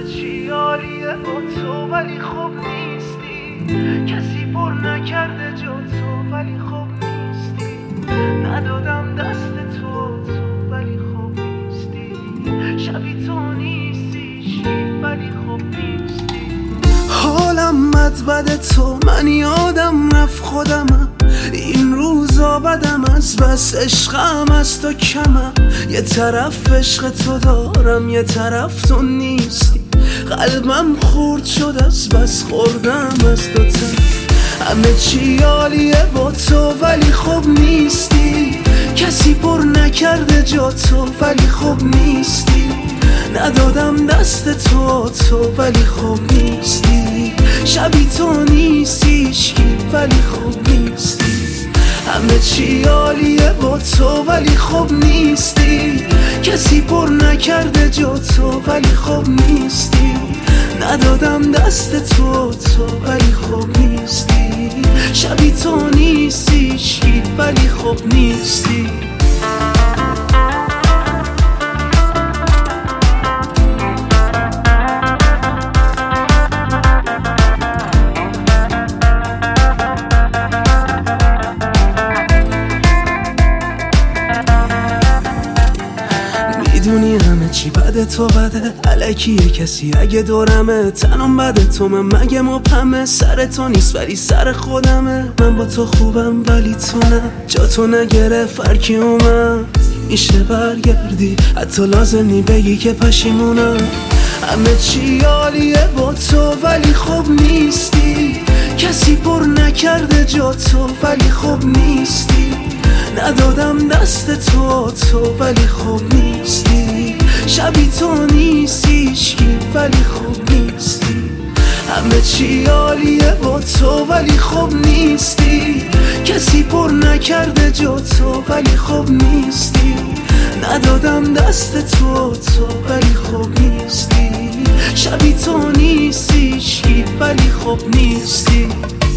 چی عالیه با تو ولی خوب نیستی، کسی پر نکرده جا تو ولی خوب نیستی، ندادم دست تو ولی خوب نیستی، شبی تو نیستی ولی خوب نیستی. حالم بد تو، من یادم رفت خودمم، این روزا بدم از بس عشقم از تو کمم، یه طرف عشق تو دارم یه طرف تو نیستی، قلبم خورد شد از بس خوردم از دو طرف، همه چی عالیه با تو ولی خوب نیستی، کسی پر نکرده جا تو ولی خوب نیستی، ندادم دست تو ولی خوب نیستی، شبی تو نیستی عشقی ولی خوب نیستی، همه چی عالیه با تو ولی خوب نیستی، کسی پر نکرده جا تو ولی خوب نیستی، ندادم دست تو ولی خوب نیستی، شبی تو نیستی عشقی ولی خوب نیستی. میدونی همه چی بده تو بده، الکیه کسی اگه دورمه، تنم بده تو من مگه مبهمه، سر تو نیست ولی سر خودمه، من با تو خوبم ولی تو نه، جا تو نگره فرکی اومد، میشه برگردی حتی لازم نی بگی که پشیمونم، همه چی عالیه با تو ولی خوب نیستی، کسی پر نکرده جا تو ولی خوب نیستی، ندادم دست تو ولی خوب نیستی، شبی تو نیستی عشقی ولی خوب نیستی، همه چی عالیه با تو ولی خوب نیستی، کسی پر نکرده جا تو ولی خوب نیستی، ندادم دست تو ولی خوب نیستی، شبی تو نیستی عشقی ولی خوب نیستی.